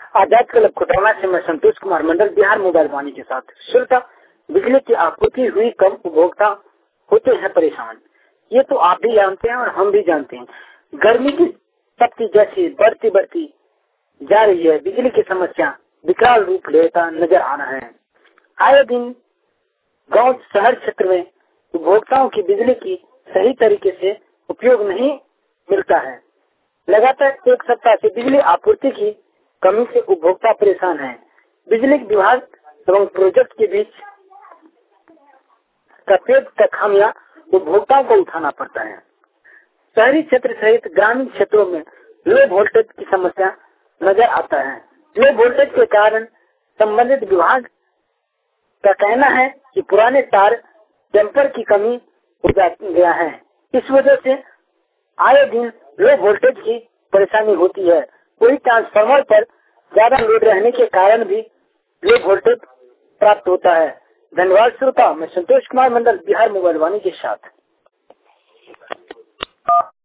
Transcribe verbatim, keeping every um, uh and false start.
आजाद club Kotarna से मैं Santosh Kumar Mandal Bihar mobile Vani के साथ। श्रोता, बिजली की आपूर्ति हुई कम, उपभोक्ता होते हैं परेशान। ये तो आप भी जानते हैं और हम भी जानते हैं। गर्मी की तपती जैसी बढ़ती बढ़ती जा रही है, बिजली की समस्या विकराल रूप लेता नजर आ रहा है। आए दिन गांव शहर क्षेत्र में उपभोक्ताओं की बिजली की सही तरीके से उपयोग नहीं मिलता है। लगातार एक सप्ताह से बिजली आपूर्ति की कमी से उपभोक्ता परेशान है। बिजली विभाग एवं प्रोजेक्ट के बीच सफेद खामियां उपभोक्ताओं को उठाना पड़ता है। शहरी क्षेत्र सहित ग्रामीण क्षेत्रों में लो वोल्टेज की समस्या नजर आता है। लो वोल्टेज के कारण संबंधित विभाग का कहना है कि पुराने तार जम्पर की कमी हो गया है। इस वजह से आए दिन लो वोल्टेज की परेशानी होती है। कोई ट्रांसफार्मर पर ज्यादा लोड रहने के कारण भी लो वोल्टेज प्राप्त होता है। धन्यवाद श्रोता, मैं संतोष कुमार मंडल बिहार मोबाइल वाणी के साथ।